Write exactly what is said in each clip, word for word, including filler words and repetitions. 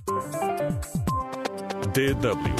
D W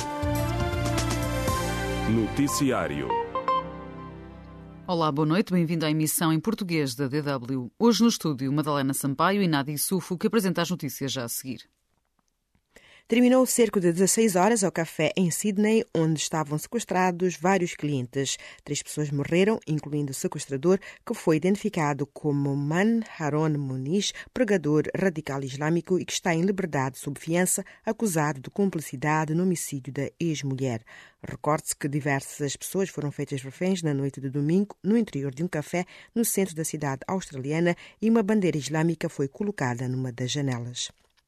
Noticiário. Olá, boa noite, bem-vindo à emissão em português da D W. Hoje no estúdio, Madalena Sampaio e Nádia Sufo, que apresenta as notícias já a seguir. Terminou o cerco de dezasseis horas ao café em Sydney, onde estavam sequestrados vários clientes. Três pessoas morreram, incluindo o sequestrador, que foi identificado como Man Haron Muniz, pregador radical islâmico e que está em liberdade sob fiança, acusado de cumplicidade no homicídio da ex-mulher. Recorde-se que diversas pessoas foram feitas reféns na noite de domingo no interior de um café no centro da cidade australiana e uma bandeira islâmica foi colocada numa das janelas.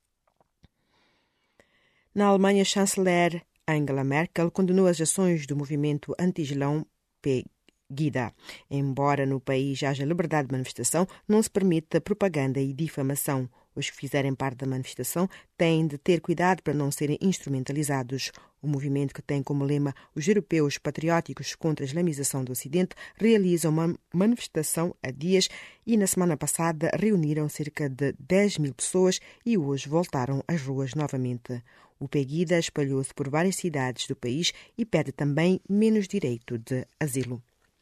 Na Alemanha, a chanceler Angela Merkel condenou as ações do movimento anti-islão Pegida. Embora no país haja liberdade de manifestação, não se permite propaganda e difamação. Os que fizerem parte da manifestação têm de ter cuidado para não serem instrumentalizados. O movimento, que tem como lema os europeus patrióticos contra a islamização do Ocidente, realiza uma manifestação há dias e na semana passada reuniram cerca de dez mil pessoas e hoje voltaram às ruas novamente. O Pegida espalhou-se por várias cidades do país e pede também menos direito de asilo.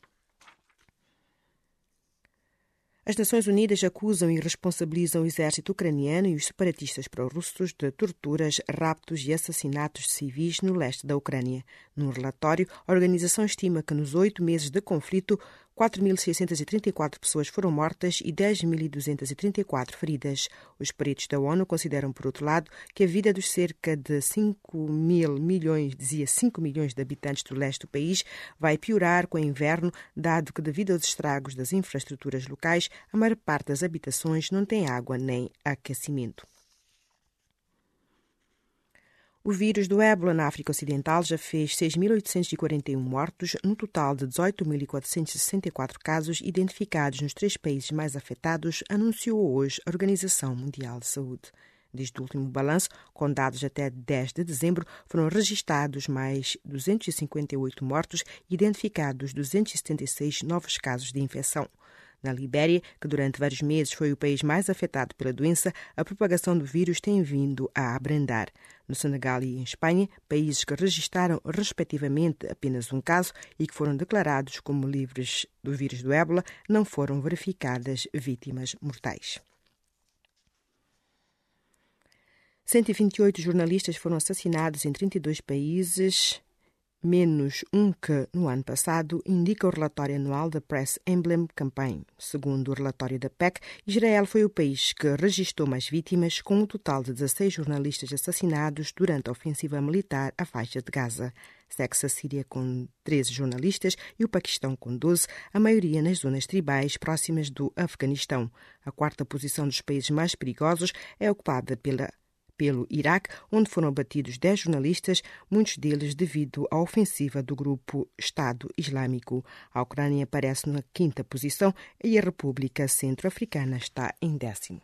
As Nações Unidas acusam e responsabilizam o exército ucraniano e os separatistas pró-russos de torturas, raptos e assassinatos de civis no leste da Ucrânia. Num relatório, a organização estima que nos oito meses de conflito, quatro mil seiscentas e trinta e quatro pessoas foram mortas e dez mil duzentas e trinta e quatro feridas. Os peritos da ONU consideram, por outro lado, que a vida dos cerca de cinco mil milhões, dizia cinco milhões de habitantes do leste do país, vai piorar com o inverno, dado que, devido aos estragos das infraestruturas locais, a maior parte das habitações não tem água nem aquecimento. O vírus do ébola na África Ocidental já fez seis mil oitocentos e quarenta e um mortos, no total de dezoito mil quatrocentos e sessenta e quatro casos identificados nos três países mais afetados, anunciou hoje a Organização Mundial de Saúde. Desde o último balanço, com dados até dez de dezembro, foram registados mais duzentos e cinquenta e oito mortos e identificados duzentos e setenta e seis novos casos de infecção. Na Libéria, que durante vários meses foi o país mais afetado pela doença, a propagação do vírus tem vindo a abrandar. No Senegal e em Espanha, países que registaram respectivamente apenas um caso e que foram declarados como livres do vírus do ébola, não foram verificadas vítimas mortais. cento e vinte e oito jornalistas foram assassinados em trinta e dois países, menos um que no ano passado, indica o relatório anual da Press Emblem Campaign. Segundo o relatório da P E C, Israel foi o país que registrou mais vítimas, com um total de dezasseis jornalistas assassinados durante a ofensiva militar à faixa de Gaza. Segue-se a Síria com treze jornalistas e o Paquistão com doze, a maioria nas zonas tribais próximas do Afeganistão. A quarta posição dos países mais perigosos é ocupada pela pelo Iraque, onde foram abatidos dez jornalistas, muitos deles devido à ofensiva do grupo Estado Islâmico. A Ucrânia aparece na quinta posição e a República Centro-Africana está em décimo.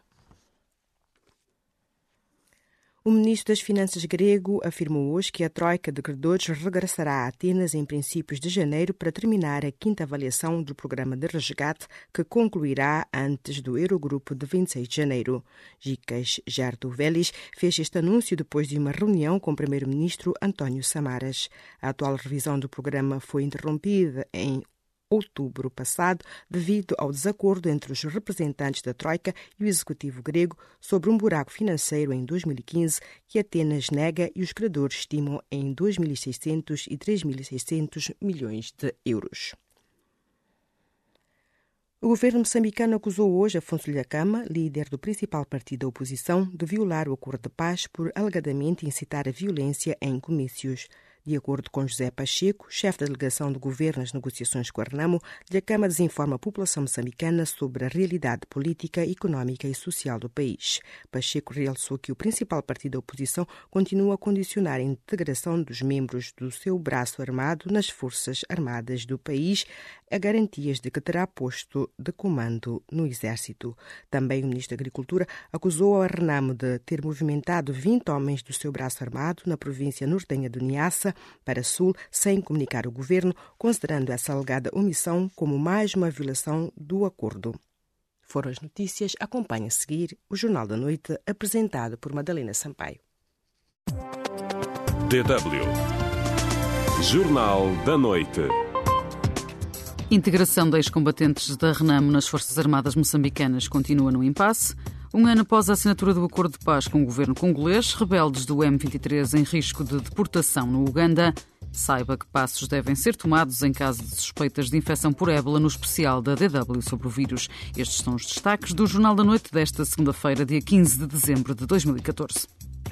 O ministro das Finanças grego afirmou hoje que a troika de credores regressará a Atenas em princípios de janeiro para terminar a quinta avaliação do programa de resgate que concluirá antes do Eurogrupo de vinte e seis de janeiro. Gikas Gertouvelis fez este anúncio depois de uma reunião com o primeiro-ministro António Samaras. A atual revisão do programa foi interrompida em outubro passado, devido ao desacordo entre os representantes da Troika e o executivo grego sobre um buraco financeiro em dois mil e quinze que Atenas nega e os credores estimam em dois mil e seiscentos e três mil e seiscentos milhões de euros. O governo moçambicano acusou hoje Afonso Dhlakama, líder do principal partido da oposição, de violar o acordo de paz por alegadamente incitar a violência em comícios. De acordo com José Pacheco, chefe da delegação do governo nas negociações com a Renamo, Dhlakama desinforma a população moçambicana sobre a realidade política, económica e social do país. Pacheco realçou que o principal partido da oposição continua a condicionar a integração dos membros do seu braço armado nas Forças Armadas do país a garantias de que terá posto de comando no Exército. Também o ministro da Agricultura acusou a Renamo de ter movimentado vinte homens do seu braço armado na província nortenha do Niassa para sul, sem comunicar ao governo, considerando essa alegada omissão como mais uma violação do acordo. Foram as notícias. Acompanhe a seguir o Jornal da Noite, apresentado por Madalena Sampaio. D W. Jornal da Noite. Integração de ex-combatentes da RENAMO nas Forças Armadas moçambicanas continua no impasse. Um ano após a assinatura do acordo de paz com o governo congolês, rebeldes do M vinte e três em risco de deportação no Uganda. Saiba que passos devem ser tomados em caso de suspeitas de infecção por ébola, no especial da D W sobre o vírus. Estes são os destaques do Jornal da Noite desta segunda-feira, dia quinze de dezembro de dois mil e catorze.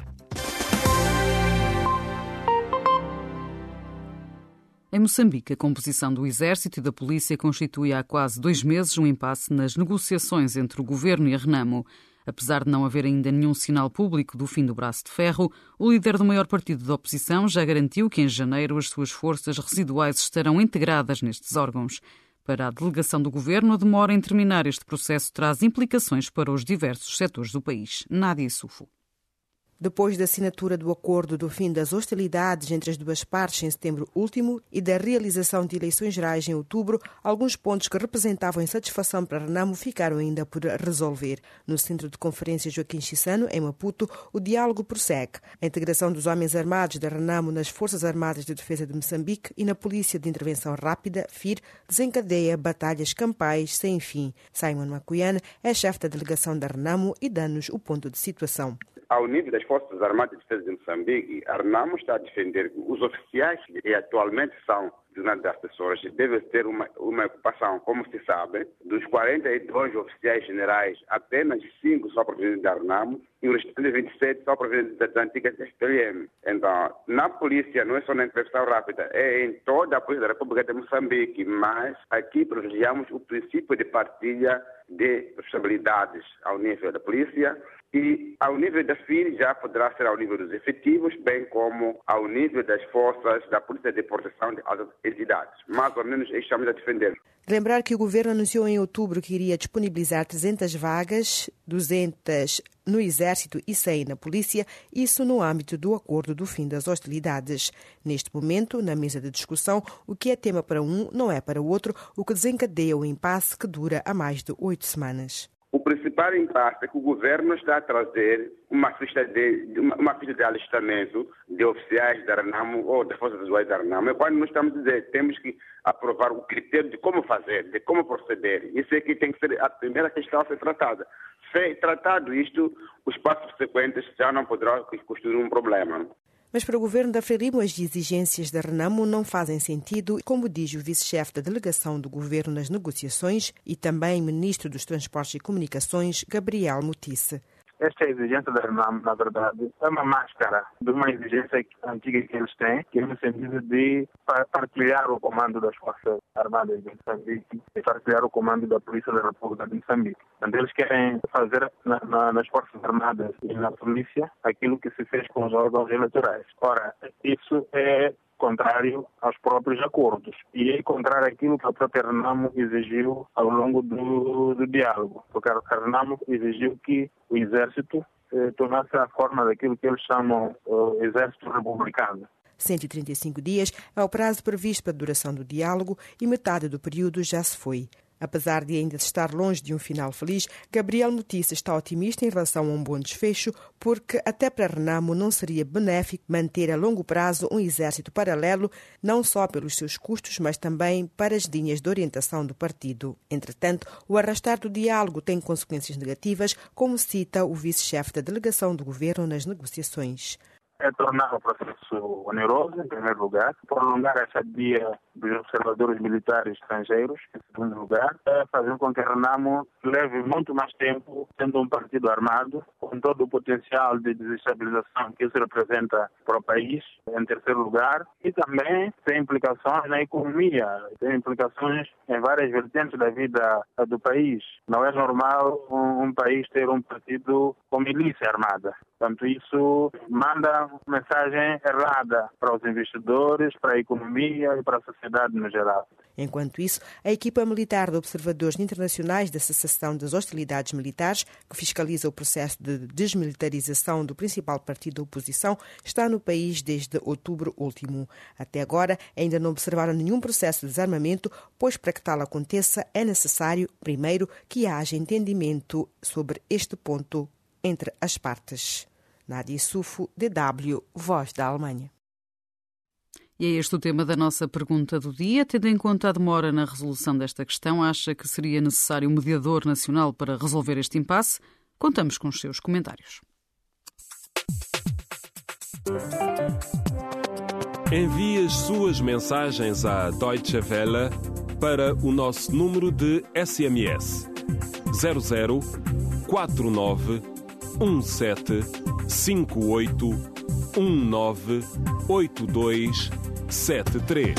Em Moçambique, a composição do Exército e da Polícia constitui há quase dois meses um impasse nas negociações entre o Governo e a RENAMO. Apesar de não haver ainda nenhum sinal público do fim do braço de ferro, o líder do maior partido da oposição já garantiu que em janeiro as suas forças residuais estarão integradas nestes órgãos. Para a delegação do Governo, a demora em terminar este processo traz implicações para os diversos setores do país. Nádia Sufo. Depois da assinatura do acordo do fim das hostilidades entre as duas partes em setembro último e da realização de eleições gerais em outubro, alguns pontos que representavam insatisfação para a RENAMO ficaram ainda por resolver. No Centro de Conferência Joaquim Chissano, em Maputo, o diálogo prossegue. A integração dos homens armados da RENAMO nas Forças Armadas de Defesa de Moçambique e na Polícia de Intervenção Rápida, F I R, desencadeia batalhas campais sem fim. Simon Makuyane é chefe da delegação da RENAMO e dá-nos o ponto de situação. Ao nível das Forças Armadas de Defesa de Moçambique, a RENAMO está a defender que os oficiais que atualmente são durante as pessoas devem ter uma, uma ocupação, como se sabe, dos quarenta e dois oficiais generais, apenas cinco são provenientes da RENAMO e os restantes vinte e sete são provenientes das antigas S P L M. Então, na polícia, não é só na intervenção rápida, é em toda a Polícia da República de Moçambique, mas aqui privilegiamos o princípio de partilha de responsabilidades ao nível da polícia. E ao nível da F I R já poderá ser ao nível dos efetivos, bem como ao nível das forças da Polícia de Proteção de altas entidades. Mais ou menos estamos a defender. Lembrar que o Governo anunciou em outubro que iria disponibilizar trezentas vagas, duzentas no Exército e cem na Polícia, isso no âmbito do acordo do fim das hostilidades. Neste momento, na mesa de discussão, o que é tema para um não é para o outro, o que desencadeia o impasse que dura há mais de oito semanas. O principal impasse é que o governo está a trazer uma ficha de, uma, uma ficha de alistamento de oficiais da RENAMO ou das Forças Armadas da RENAMO. É quando nós estamos a dizer temos que aprovar o critério de como fazer, de como proceder. Isso é que tem que ser a primeira questão a ser tratada. Se tratado isto, os passos subsequentes já não poderão constituir um problema. Mas para o governo da Frelimo, as exigências da RENAMO não fazem sentido, como diz o vice-chefe da delegação do governo nas negociações e também ministro dos Transportes e Comunicações, Gabriel Mutice. Esta exigência da RENAMO, na verdade, é uma máscara de uma exigência antiga que eles têm, que é no sentido de partilhar o comando das Forças Armadas de Moçambique e partilhar o comando da Polícia da República de Moçambique. Então, eles querem fazer na, na, nas Forças Armadas e na Polícia aquilo que se fez com os órgãos eleitorais. Ora, isso é contrário aos próprios acordos e é contrário àquilo que a própria RENAMO exigiu ao longo do, do diálogo, porque a RENAMO exigiu que o Exército eh, tornasse a forma daquilo que eles chamam uh, Exército Republicano. cento e trinta e cinco dias é o prazo previsto para a duração do diálogo e metade do período já se foi. Apesar de ainda estar longe de um final feliz, Gabriel Mutice está otimista em relação a um bom desfecho, porque até para a RENAMO não seria benéfico manter a longo prazo um exército paralelo, não só pelos seus custos, mas também para as linhas de orientação do partido. Entretanto, o arrastar do diálogo tem consequências negativas, como cita o vice-chefe da delegação do governo nas negociações. É tornar o processo oneroso, em primeiro lugar, prolongar a estadia dos observadores militares estrangeiros, em segundo lugar, é fazer com que a RENAMO leve muito mais tempo sendo um partido armado, com todo o potencial de desestabilização que isso representa para o país, em terceiro lugar, e também tem implicações na economia, tem implicações em várias vertentes da vida do país. Não é normal um, um país ter um partido com milícia armada. Portanto, isso manda uma mensagem errada para os investidores, para a economia e para a sociedade no geral. Enquanto isso, a equipa militar de observadores internacionais da cessação das hostilidades militares, que fiscaliza o processo de desmilitarização do principal partido da oposição, está no país desde outubro último. Até agora, ainda não observaram nenhum processo de desarmamento, pois para que tal aconteça é necessário, primeiro, que haja entendimento sobre este ponto entre as partes. Nádia Sufo, D W, Voz da Alemanha. E é este o tema da nossa pergunta do dia. Tendo em conta a demora na resolução desta questão, acha que seria necessário um mediador nacional para resolver este impasse? Contamos com os seus comentários. Envie as suas mensagens à Deutsche Welle para o nosso número de S M S zero zero quatro nove um sete cinco oito um nove oito dois sete três.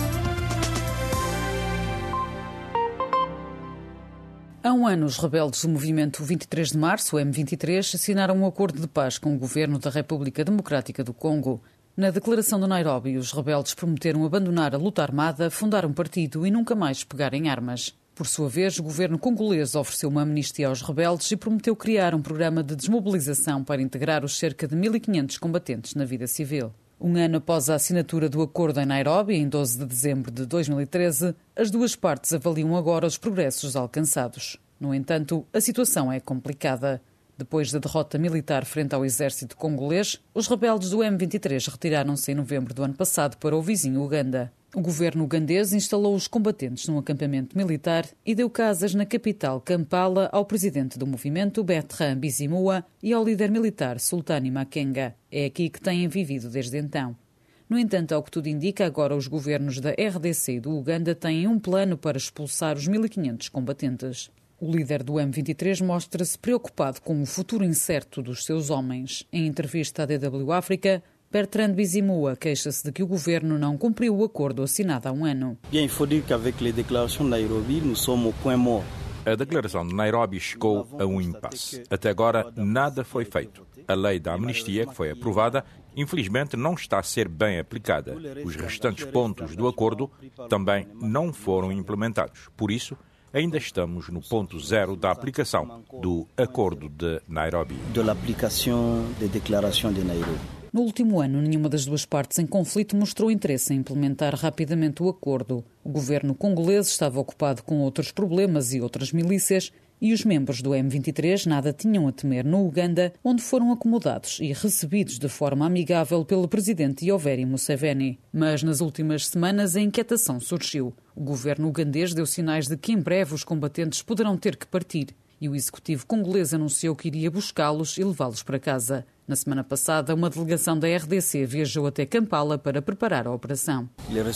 Há um ano, os rebeldes do movimento vinte e três de março, o M vinte e três, assinaram um acordo de paz com o governo da República Democrática do Congo. Na declaração de Nairobi, os rebeldes prometeram abandonar a luta armada, fundar um partido e nunca mais pegar em armas. Por sua vez, o governo congolês ofereceu uma amnistia aos rebeldes e prometeu criar um programa de desmobilização para integrar os cerca de mil e quinhentos combatentes na vida civil. Um ano após a assinatura do acordo em Nairobi, em doze de dezembro de dois mil e treze, as duas partes avaliam agora os progressos alcançados. No entanto, a situação é complicada. Depois da derrota militar frente ao exército congolês, os rebeldes do M vinte e três retiraram-se em novembro do ano passado para o vizinho Uganda. O governo ugandês instalou os combatentes num acampamento militar e deu casas na capital Kampala ao presidente do movimento, Bertrand Bisimua, e ao líder militar, Sultani Makenga. É aqui que têm vivido desde então. No entanto, ao que tudo indica, agora os governos da R D C e do Uganda têm um plano para expulsar os mil e quinhentos combatentes. O líder do M vinte e três mostra-se preocupado com o futuro incerto dos seus homens. Em entrevista à D W África, Bertrand Bisimua queixa-se de que o governo não cumpriu o acordo assinado há um ano. Bien, il faut dire qu'avec les déclarations de Nairobi, nous sommes au point mort. A declaração de Nairobi chegou a um impasse. Até agora, nada foi feito. A lei da amnistia, que foi aprovada, infelizmente não está a ser bem aplicada. Os restantes pontos do acordo também não foram implementados. Por isso, ainda estamos no ponto zero da aplicação do Acordo de Nairobi. De l'aplication des déclarations de Nairobi. No último ano, nenhuma das duas partes em conflito mostrou interesse em implementar rapidamente o acordo. O governo congolês estava ocupado com outros problemas e outras milícias, e os membros do M vinte e três nada tinham a temer no Uganda, onde foram acomodados e recebidos de forma amigável pelo presidente Yoweri Museveni. Mas nas últimas semanas a inquietação surgiu. O governo ugandês deu sinais de que em breve os combatentes poderão ter que partir, e o executivo congolês anunciou que iria buscá-los e levá-los para casa. Na semana passada, uma delegação da R D C viajou até Kampala para preparar a operação.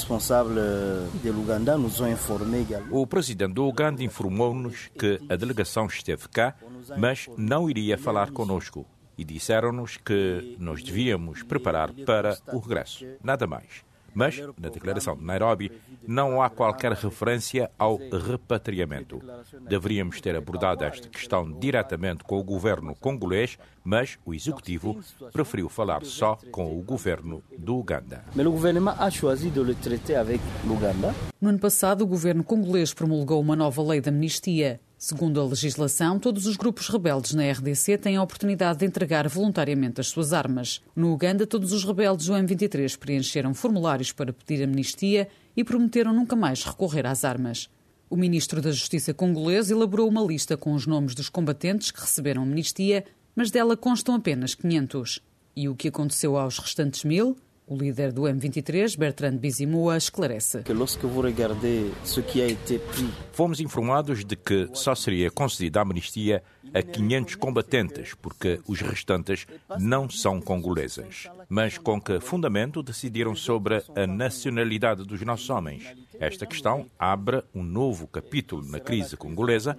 O presidente do Uganda informou-nos que a delegação esteve cá, mas não iria falar conosco. E disseram-nos que nós devíamos preparar para o regresso. Nada mais. Mas, na declaração de Nairobi, não há qualquer referência ao repatriamento. Deveríamos ter abordado esta questão diretamente com o governo congolês, mas o executivo preferiu falar só com o governo do Uganda. No ano passado, o governo congolês promulgou uma nova lei de amnistia. Segundo a legislação, todos os grupos rebeldes na R D C têm a oportunidade de entregar voluntariamente as suas armas. No Uganda, todos os rebeldes do M vinte e três preencheram formulários para pedir amnistia e prometeram nunca mais recorrer às armas. O ministro da Justiça congolês elaborou uma lista com os nomes dos combatentes que receberam amnistia, mas dela constam apenas quinhentos. E o que aconteceu aos restantes mil? O líder do M vinte e três, Bertrand Bisimua, esclarece. Fomos informados de que só seria concedida a amnistia a quinhentos combatentes, porque os restantes não são congoleses. Mas com que fundamento decidiram sobre a nacionalidade dos nossos homens? Esta questão abre um novo capítulo na crise congolesa.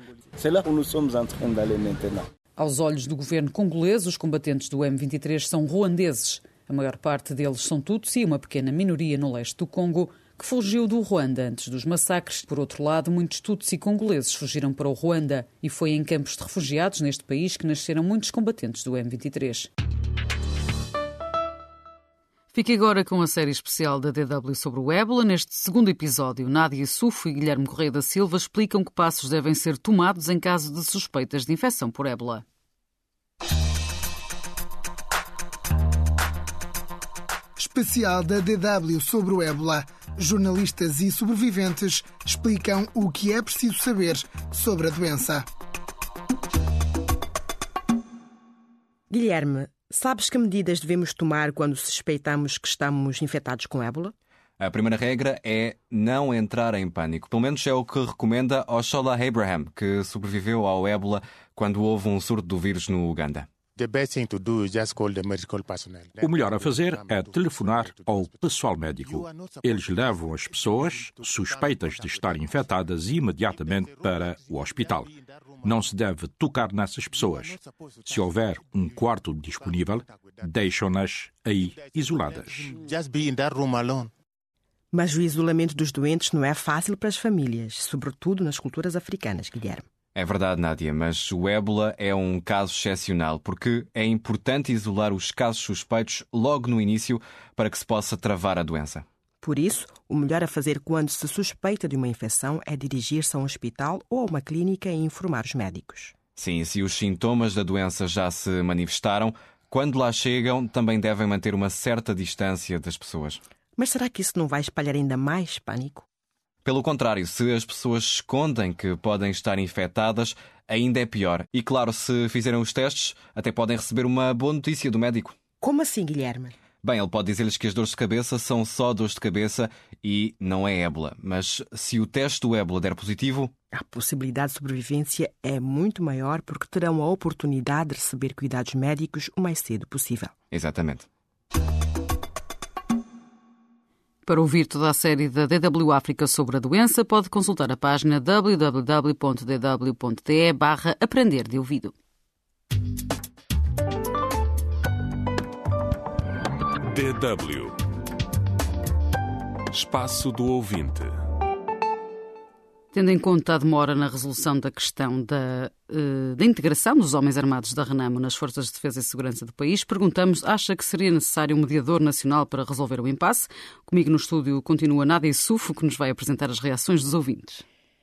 Aos olhos do governo congolês, os combatentes do M vinte e três são ruandeses. A maior parte deles são Tutsi, uma pequena minoria no leste do Congo, que fugiu do Ruanda antes dos massacres. Por outro lado, muitos Tutsi congoleses fugiram para o Ruanda e foi em campos de refugiados neste país que nasceram muitos combatentes do M vinte e três. Fique agora com a série especial da D W sobre o ébola. Neste segundo episódio, Nádia Sufo e Guilherme Correia da Silva explicam que passos devem ser tomados em caso de suspeitas de infecção por ébola. Especial da D W sobre o ébola. Jornalistas e sobreviventes explicam o que é preciso saber sobre a doença. Guilherme, sabes que medidas devemos tomar quando suspeitamos que estamos infectados com ébola? A primeira regra é não entrar em pânico. Pelo menos é o que recomenda Oshola Abraham, que sobreviveu ao ébola quando houve um surto do vírus no Uganda. O melhor a fazer é telefonar ao pessoal médico. Eles levam as pessoas suspeitas de estarem infectadas imediatamente para o hospital. Não se deve tocar nessas pessoas. Se houver um quarto disponível, deixam-nas aí isoladas. Mas o isolamento dos doentes não é fácil para as famílias, sobretudo nas culturas africanas, Guilherme. É verdade, Nádia, mas o ébola é um caso excepcional porque é importante isolar os casos suspeitos logo no início para que se possa travar a doença. Por isso, o melhor a fazer quando se suspeita de uma infecção é dirigir-se a um hospital ou a uma clínica e informar os médicos. Sim, se os sintomas da doença já se manifestaram, quando lá chegam, também devem manter uma certa distância das pessoas. Mas será que isso não vai espalhar ainda mais pânico? Pelo contrário, se as pessoas escondem que podem estar infectadas, ainda é pior. E claro, se fizerem os testes, até podem receber uma boa notícia do médico. Como assim, Guilherme? Bem, ele pode dizer-lhes que as dores de cabeça são só dores de cabeça e não é ébola. Mas se o teste do ébola der positivo... A possibilidade de sobrevivência é muito maior porque terão a oportunidade de receber cuidados médicos o mais cedo possível. Exatamente. Para ouvir toda a série da D W África sobre a doença, pode consultar a página w w w ponto d w ponto d e barra aprender de ouvido. D W Espaço do Ouvinte. Tendo em conta a demora na resolução da questão da, uh, da integração dos homens armados da RENAMO nas Forças de Defesa e Segurança do país, perguntamos, acha que seria necessário um mediador nacional para resolver o impasse? Comigo no estúdio continua Nádia Sufo, que nos vai apresentar as reações dos ouvintes.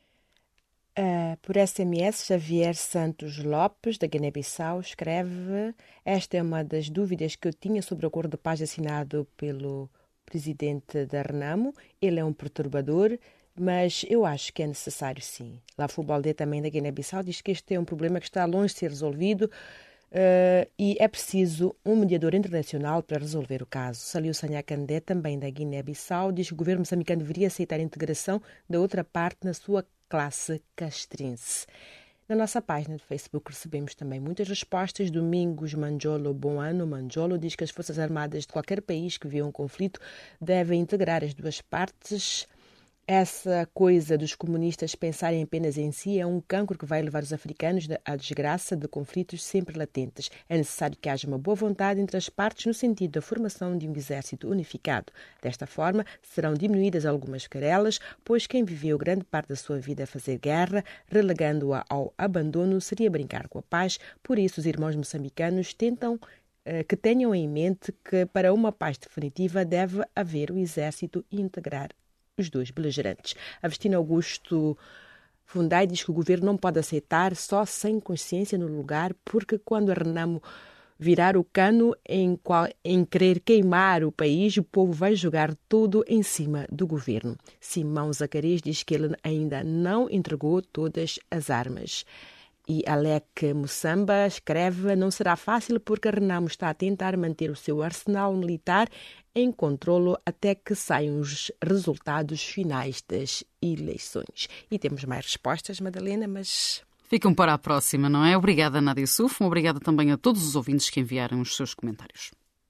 Uh, por S M S, Javier Santos Lopes, da Guiné-Bissau, escreve: esta é uma das dúvidas que eu tinha sobre o acordo de paz assinado pelo presidente da RENAMO. Ele é um perturbador, mas eu acho que é necessário, sim. Lá Fubalde, também da Guiné-Bissau, diz que este é um problema que está longe de ser resolvido uh, e é preciso um mediador internacional para resolver o caso. Saliu Sanhacandé, também da Guiné-Bissau, diz que o governo moçambicano deveria aceitar a integração da outra parte na sua classe castrense. Na nossa página de Facebook recebemos também muitas respostas. Domingos Manjolo, bom ano. Manjolo diz que as Forças Armadas de qualquer país que viva um conflito devem integrar as duas partes. Essa coisa dos comunistas pensarem apenas em si é um cancro que vai levar os africanos à desgraça de conflitos sempre latentes. É necessário que haja uma boa vontade entre as partes no sentido da formação de um exército unificado. Desta forma, serão diminuídas algumas querelas, pois quem viveu grande parte da sua vida a fazer guerra, relegando-a ao abandono, seria brincar com a paz. Por isso, os irmãos moçambicanos tentam que tenham em mente que para uma paz definitiva deve haver o exército e integrar os dois beligerantes. Agostinho Augusto Fundai diz que o governo não pode aceitar só sem consciência no lugar, porque quando a RENAMO virar o cano em, qual, em querer queimar o país, o povo vai jogar tudo em cima do governo. Simão Zacarias diz que ele ainda não entregou todas as armas. E Alec Mussamba escreve: não será fácil porque a RENAMO está a tentar manter o seu arsenal militar em controlo até que saiam os resultados finais das eleições. E temos mais respostas, Madalena, mas... Ficam para a próxima, não é? Obrigada, Nádia Sufo. Obrigada também a todos os ouvintes que enviaram os seus comentários.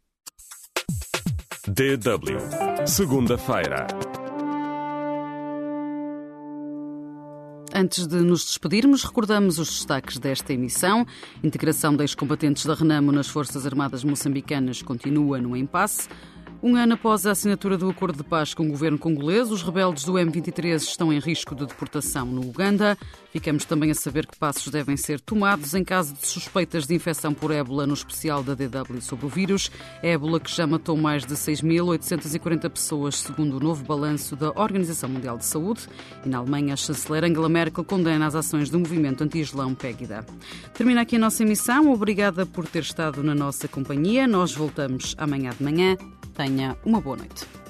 D W, segunda-feira. Antes de nos despedirmos, recordamos os destaques desta emissão. A integração dos ex-combatentes da RENAMO nas Forças Armadas moçambicanas continua no impasse. Um ano após a assinatura do acordo de paz com o governo congolês, os rebeldes do M vinte e três estão em risco de deportação no Uganda. Ficamos também a saber que passos devem ser tomados em caso de suspeitas de infecção por ébola, no especial da D W sobre o vírus. Ébola que já matou mais de seis mil oitocentas e quarenta pessoas, segundo o novo balanço da Organização Mundial de Saúde. E na Alemanha, a chanceler Angela Merkel condena as ações do movimento anti-islão Pegida. Termina aqui a nossa emissão. Obrigada por ter estado na nossa companhia. Nós voltamos amanhã de manhã. Tenha uma boa noite.